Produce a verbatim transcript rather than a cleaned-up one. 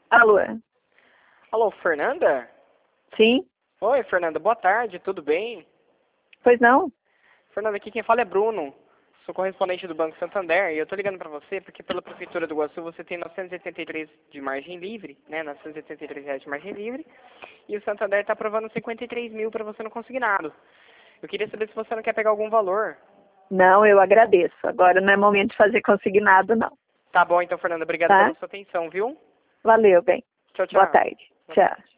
Alô? Alô, Fernanda? Sim? Oi, Fernanda, boa tarde, tudo bem? Pois não? Fernanda, aqui quem fala é Bruno. Sou correspondente do Banco Santander e eu tô ligando pra você porque pela Prefeitura do Iguaçu você tem novecentos e oitenta e três de margem livre, né? novecentos e oitenta e três reais de margem livre. E o Santander tá aprovando cinquenta e três mil pra você no consignado. Eu queria saber se você não quer pegar algum valor. Não, eu agradeço. Agora não é momento de fazer consignado, não. Tá bom, então, Fernanda, obrigado Tá? pela sua atenção, viu? Valeu, bem. Tchau, tchau. Boa tarde. Tchau.